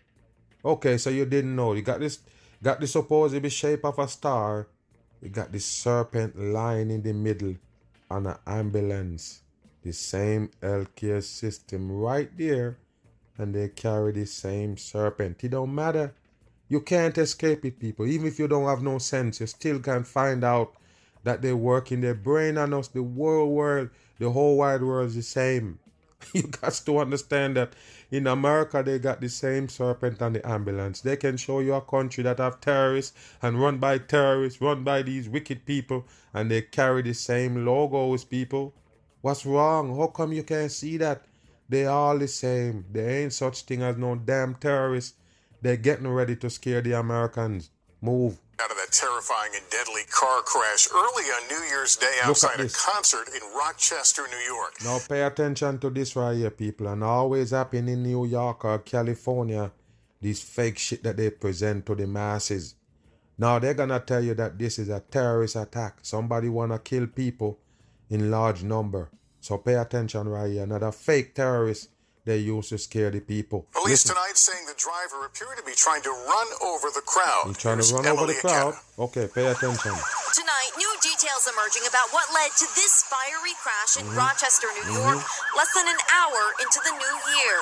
Okay, so you didn't know. You got the supposed shape of a star. You got the serpent lying in the middle on an ambulance. The same healthcare system right there. And they carry the same serpent. It don't matter. You can't escape it, people. Even if you don't have no sense, you still can find out that they work in their brain on us. The whole world, the whole wide world is the same. You got to understand that in America, they got the same serpent on the ambulance. They can show you a country that have terrorists and run by terrorists, run by these wicked people, and they carry the same logos, people. What's wrong? How come you can't see that? They all the same. There ain't such thing as no damn terrorists. They're getting ready to scare the Americans. Move. Out of that terrifying and deadly car crash early on New Year's Day outside a concert in Rochester, New York. Now pay attention to this right here, people. And always happen in New York or California, these fake shit that they present to the masses. Now they're gonna tell you that this is a terrorist attack. Somebody wanna kill people in large number. So pay attention right here. Another fake terrorist they used to scare the people. Police tonight saying the driver appeared to be trying to run over the crowd. He's trying to run over the crowd? Okay, pay attention. Tonight, new details emerging about what led to this fiery crash in Rochester, New York, less than an hour into the new year.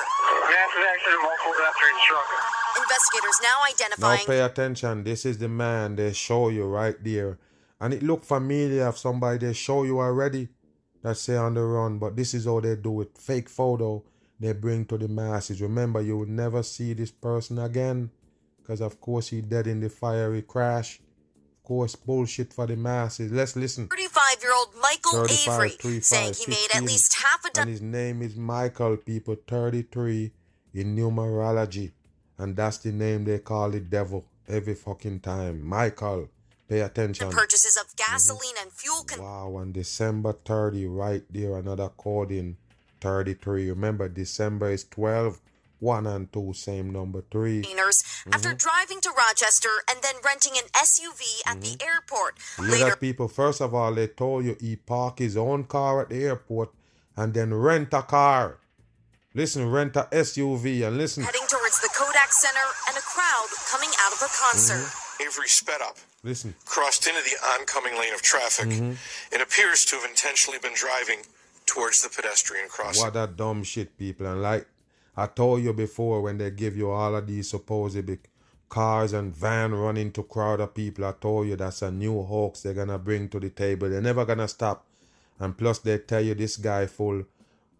Investigators now identifying... Now pay attention. This is the man they show you right there. And it look familiar of somebody they show you already that say on the run. But this is how they do it. Fake photo they bring to the masses. Remember, you will never see this person again. Because of course he dead in the fiery crash. Of course, bullshit for the masses. Let's listen. 35-year-old Michael Avery saying he made at least half a dozen... And his name is Michael, people, 33 in numerology. And that's the name they call the devil every fucking time. Michael. Pay attention. Purchases of gasoline and fuel... Wow, on December 30, right there, another code in 33. Remember, December is 12, 1 and 2, same number 3. After driving to Rochester and then renting an SUV at the airport. Later, people, first of all, they told you he park his own car at the airport and then rent a car. Listen, rent a SUV and listen. Heading towards the Kodak Center and a crowd coming out of a concert. Avery sped up. Listen. Crossed into the oncoming lane of traffic. It appears to have intentionally been driving towards the pedestrian crossing. What a dumb shit, people. And like I told you before, when they give you all of these supposed cars and van running to crowd of people, I told you that's a new hoax they're going to bring to the table. They're never going to stop. And plus they tell you this guy full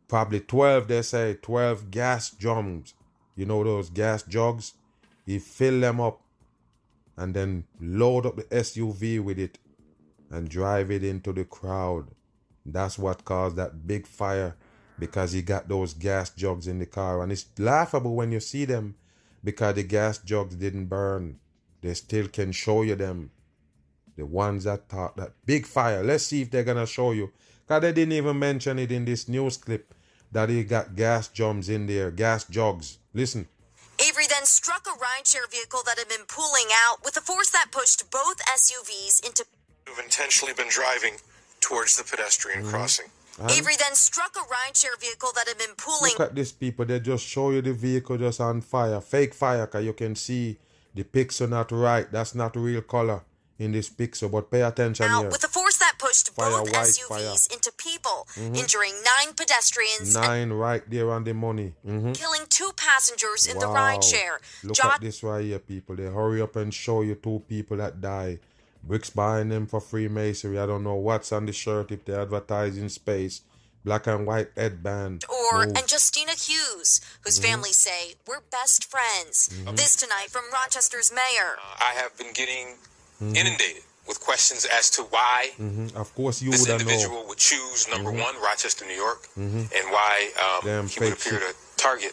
probably 12, they say, 12 gas drums. You know those gas jugs? He fill them up and then load up the SUV with it and drive it into the crowd. That's what caused that big fire, because he got those gas jugs in the car. And it's laughable when you see them, because the gas jugs didn't burn. They still can show you them. The ones that thought that big fire. Let's see if they're going to show you. Because they didn't even mention it in this news clip that he got gas drums in there, gas jugs. Listen. Avery then struck a rideshare vehicle that had been pulling out with a force that pushed both SUVs into... Who've intentionally been driving towards the pedestrian crossing. And Avery then struck a rideshare vehicle that had been pulling... Look at these people. They just show you the vehicle just on fire. Fake fire, because you can see the pixel not right. That's not real color in this pixel. But pay attention here. With a force that pushed Fire, both white SUVs fire. into people, injuring 9 pedestrians 9 right there on the money. killing 2 passengers in the Wow. rideshare. Look at this right here, people. They hurry up and show you 2 people that die. Bricks behind them for Freemasonry. I don't know what's on the shirt if they advertise in space. Black and white headband. And Justina Hughes, whose family say, we're best friends. This tonight from Rochester's mayor. I have been getting inundated with questions as to why Of course you this would individual know. would choose number one, Rochester, New York, and why Damn he would fake appear shit. to target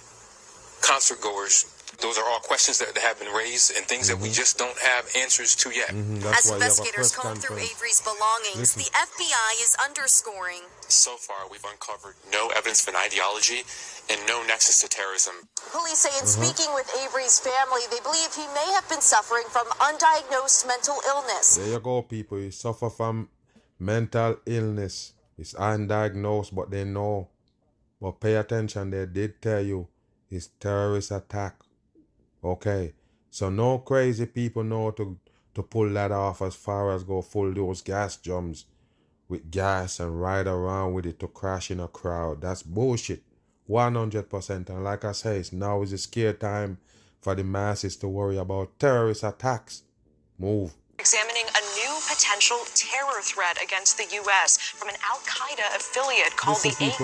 concert goers. Those are all questions that have been raised and things that we just don't have answers to yet. That's As why you have a investigators press comb through conference. Avery's belongings, Listen. the FBI is underscoring. So far, we've uncovered no evidence of an ideology and no nexus to terrorism. Police say in speaking with Avery's family, they believe he may have been suffering from undiagnosed mental illness. There you go, people. You suffer from mental illness. It's undiagnosed, but they know. But pay attention. They did tell you it's terrorist attack. Okay. So no crazy people know to pull that off as far as go full those gas drums with gas and ride around with it to crash in a crowd. That's bullshit. 100%. And like I say, now is a scare time for the masses to worry about terrorist attacks. Move. Examining a new potential terror threat against the U.S. from an Al-Qaeda affiliate called Listen, the people.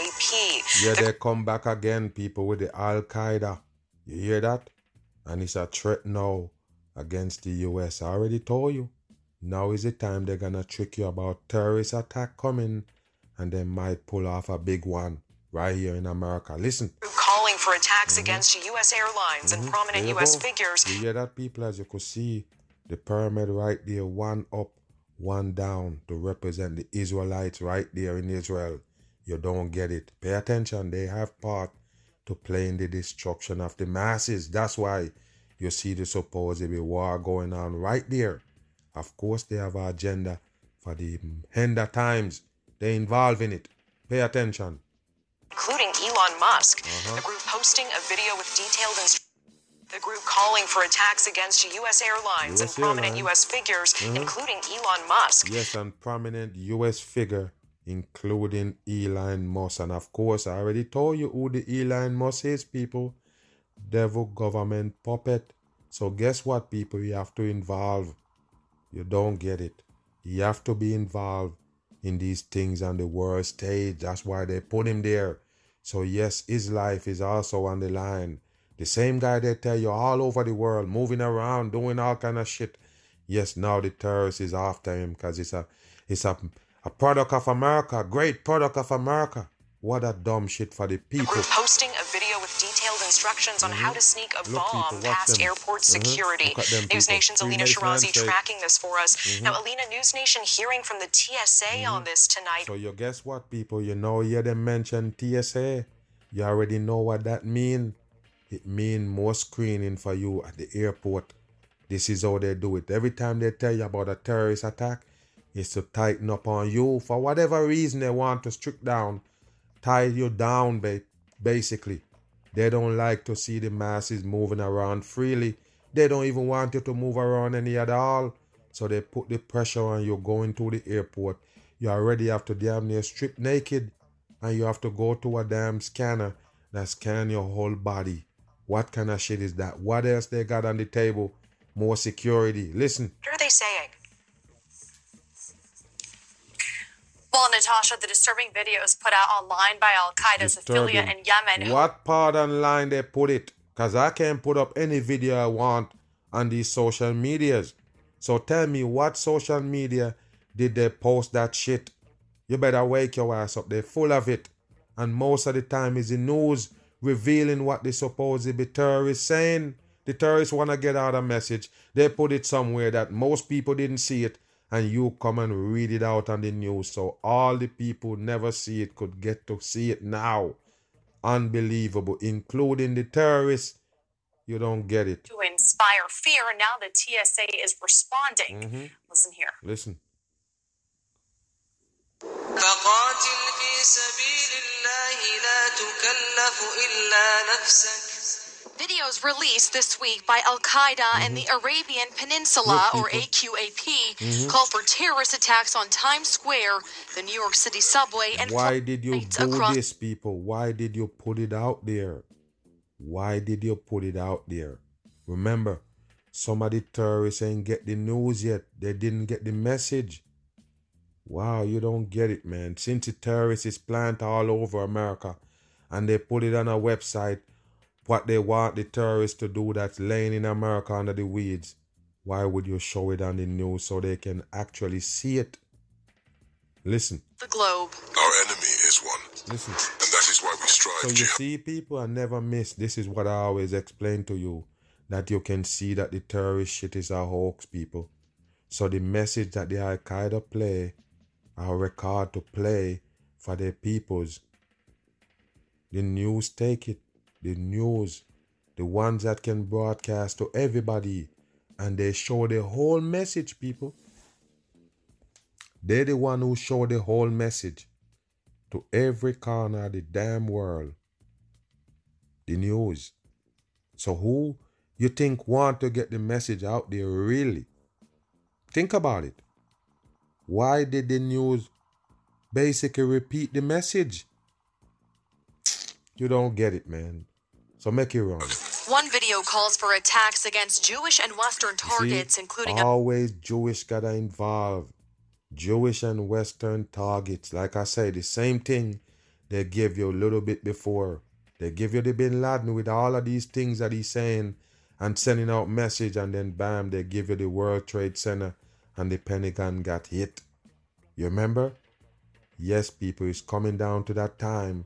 AQAP. Yeah, they come back again, people, with the Al-Qaeda. You hear that? And it's a threat now against the U.S. I already told you. Now is the time they're going to trick you about terrorist attack coming, and they might pull off a big one right here in America. Listen. Calling for attacks against U.S. airlines and prominent There you U.S. go. figures. You hear that, people? As you could see, the pyramid right there, one up, one down, to represent the Israelites right there in Israel. You don't get it. Pay attention. They have part to play in the destruction of the masses. That's why you see the supposed war going on right there. Of course, they have an agenda for the end of times. They're involved in it. Pay attention. Including Elon Musk. The group posting a video with detailed instructions. The group calling for attacks against U.S. airlines and prominent U.S. figures, including Elon Musk. Yes, and prominent U.S. figure, including Elon Musk. And of course, I already told you who the Elon Musk is, people. Devil government puppet. So guess what, people? You have to involve. You don't get it. You have to be involved in these things on the world stage. That's why they put him there. So yes, his life is also on the line. The same guy they tell you all over the world, moving around, doing all kind of shit. Yes, now the terrorist is after him because it's a product of America, great product of America. What a dumb shit for the people. The group posting a video with detailed instructions on how to sneak a bomb past airport security. News Nation's Alina Shirazi tracking this for us. Now, Alina, News Nation hearing from the TSA on this tonight. So you guess what, people? You know, you them mention TSA. You already know what that mean. It mean more screening for you at the airport. This is how they do it. Every time they tell you about a terrorist attack, it's to tighten up on you. For whatever reason they want to strike down, tie you down, basically. They don't like to see the masses moving around freely. They don't even want you to move around any at all. So they put the pressure on you going to the airport. You already have to damn near strip naked. And you have to go to a damn scanner that scan your whole body. What kind of shit is that? What else they got on the table? More security. Listen. What are they saying? Well, Natasha, the disturbing videos put out online by Al-Qaeda's affiliate in Yemen. What part online they put it? Because I can't put up any video I want on these social medias. So tell me, what social media did they post that shit? You better wake your ass up. They're full of it. And most of the time is the news revealing what the supposed terrorists saying. The terrorists want to get out a message. They put it somewhere that most people didn't see it. And you come and read it out on the news. So all the people who never see it could get to see it now. Unbelievable. Including the terrorists. You don't get it. To inspire fear. And now the TSA is responding. Listen here. Listen. فقاتل في سبيل الله لا تكلف إلا نفسك. Videos released this week by Al-Qaeda and the Arabian Peninsula, or AQAP, call for terrorist attacks on Times Square, the New York City subway, and why did you do this, people? Why did you put it out there? Why did you put it out there? Remember, some of the terrorists ain't get the news yet. They didn't get the message. Wow, you don't get it, man. Since the terrorists is planted all over America and they put it on a website, what they want the terrorists to do that's laying in America under the weeds, why would you show it on the news so they can actually see it? Listen. The globe. Our enemy is one. Listen. And that is why we strive. So you see, people, I never miss. This is what I always explain to you, that you can see that the terrorist shit is a hoax, people. So the message that the Al-Qaeda play, our record to play for their peoples, the news take it. The news, the ones that can broadcast to everybody, and they show the whole message, people. They're the one who show the whole message to every corner of the damn world. The news. So who you think want to get the message out there really? Think about it. Why did the news basically repeat the message? You don't get it, man. So make it wrong. One video calls for attacks against Jewish and Western targets, including... Always Jewish gotta involve. Jewish and Western targets. Like I said, the same thing they give you a little bit before. They give you the Bin Laden with all of these things that he's saying and sending out message, and then bam, they give you the World Trade Center and the Pentagon got hit. You remember? Yes, people, it's coming down to that time.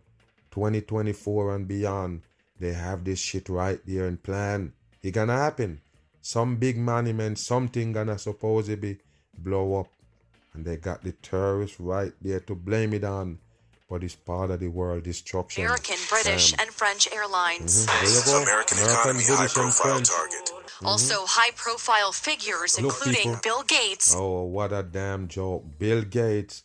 2024 and beyond. They have this shit right there in plan. It gonna happen. Some big monument, something gonna supposedly blow up. And they got the terrorists right there to blame it on. But it's part of the world destruction. American, British, and French airlines. There you go. American economy, high-profile target. Also high-profile figures, including Bill Gates. Oh, what a damn joke. Bill Gates.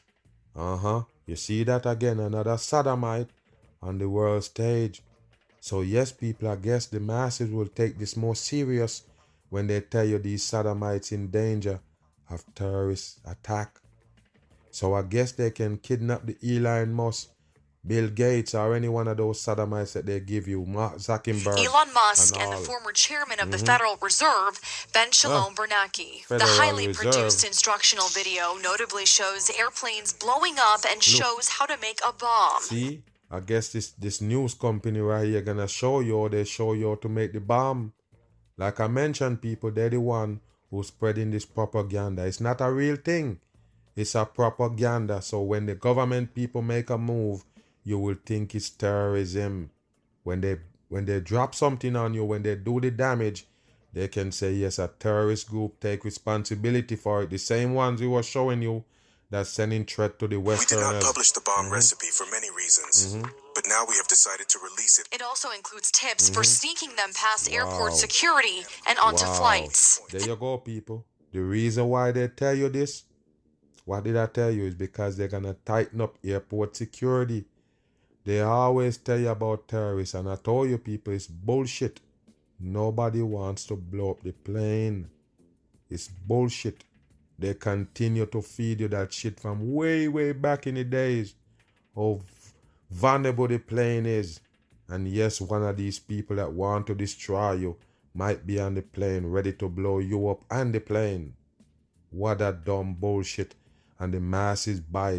You see that again? Another sodomite on the world stage. So yes, people, I guess the masses will take this more serious when they tell you these sodomites in danger of terrorist attack. So I guess they can kidnap the Elon Musk, Bill Gates, or any one of those sodomites that they give you, Zuckerberg. Elon Musk and the former chairman of the Federal Reserve, Ben Shalom Bernanke. The highly produced instructional video notably shows airplanes blowing up and shows how to make a bomb. See? I guess this news company right here gonna show you, they show you to make the bomb. Like I mentioned, people, they're the one who's spreading this propaganda. It's not a real thing. It's a propaganda. So when the government people make a move, you will think it's terrorism. When they drop something on you, when they do the damage, they can say, yes, a terrorist group take responsibility for it. The same ones who were showing you that's sending threat to the Westerners. We did not publish the bomb recipe for many reasons, but now we have decided to release it. It also includes tips for sneaking them past airport security and onto flights. There you go, people. The reason why they tell you this, what did I tell you, is because they're going to tighten up airport security. They always tell you about terrorists, and I told you, people, it's bullshit. Nobody wants to blow up the plane. It's bullshit. They continue to feed you that shit from way, way back in the days. How vulnerable the plane is. And yes, one of these people that want to destroy you might be on the plane ready to blow you up and the plane. What a dumb bullshit. And the masses bite.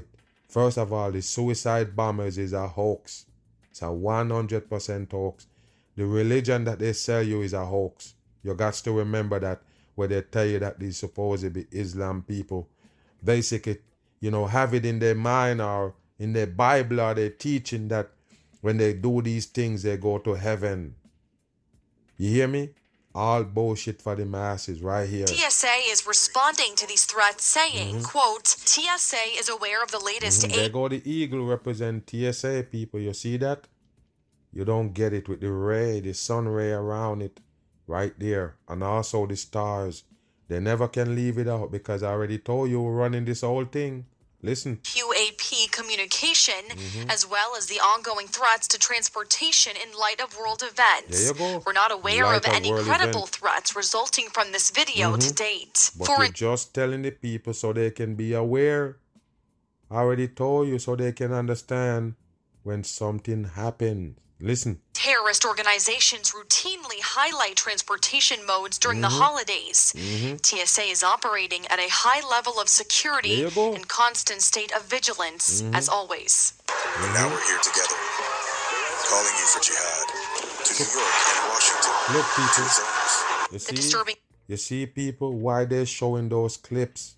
First of all, the suicide bombers is a hoax. It's a 100% hoax. The religion that they sell you is a hoax. You got to remember that where they tell you that these supposedly Islam people basically, have it in their mind or in their Bible or their teaching that when they do these things, they go to heaven. You hear me? All bullshit for the masses right here. TSA is responding to these threats saying, quote, TSA is aware of the latest... There go the eagle represent TSA people. You see that? You don't get it with the ray, the sun ray around it. Right there. And also the stars. They never can leave it out because I already told you we're running this whole thing. Listen. UAP communication, as well as the ongoing threats to transportation in light of world events. There you go. We're not aware of any credible threats resulting from this video to date. But we're just telling the people so they can be aware. I already told you so they can understand when something happens. Listen. Terrorist organizations routinely highlight transportation modes during the holidays. TSA is operating at a high level of security and constant state of vigilance, as always. And now we're here together, calling you for jihad to New York and Washington. Look, people. To You see, people, why they're showing those clips?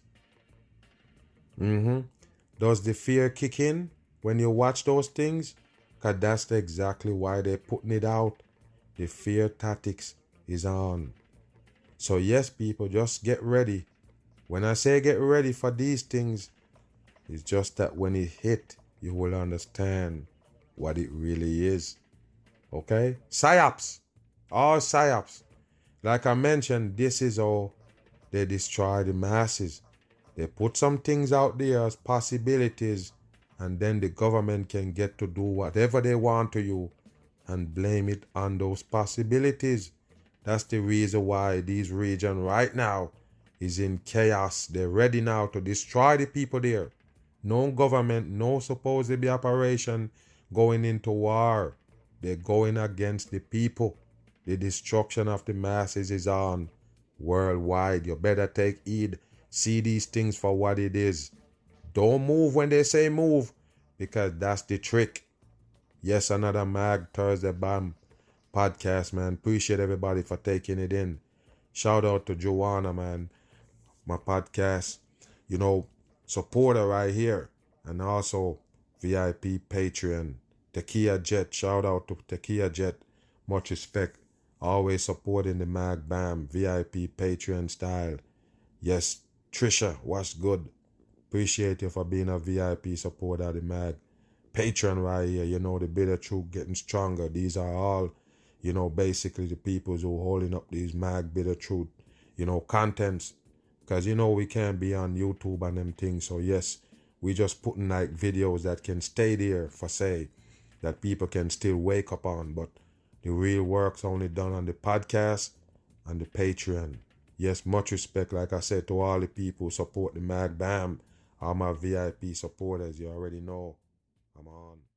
Does the fear kick in when you watch those things? Because that's exactly why they're putting it out. The fear tactics is on. So yes, people, just get ready. When I say get ready for these things, it's just that when it hit, you will understand what it really is. Okay? PSYOPs. All PSYOPs. Like I mentioned, this is how they destroy the masses. They put some things out there as possibilities, and then the government can get to do whatever they want to you and blame it on those possibilities. That's the reason why this region right now is in chaos. They're ready now to destroy the people there. No government, no supposed to be operation going into war. They're going against the people. The destruction of the masses is on worldwide. You better take heed. See these things for what it is. Don't move when they say move, because that's the trick. Yes, another Mag Thursday BAM podcast, man. Appreciate everybody for taking it in. Shout out to Joanna, man. My podcast, supporter right here. And also VIP Patreon. Takia Jet. Shout out to Takia Jet. Much respect. Always supporting the Mag BAM VIP Patreon style. Yes, Trisha, what's good? Appreciate you for being a VIP supporter of the Mag. Patreon right here, the bitter truth getting stronger. These are all, basically the people who holding up these Mag bitter truth, contents. Because, we can't be on YouTube and them things. So, yes, we just putting like videos that can stay there for say, that people can still wake up on. But the real work's only done on the podcast and the Patreon. Yes, much respect, like I said, to all the people who support the Mag BAM. All my VIP supporters, you already know I'm on.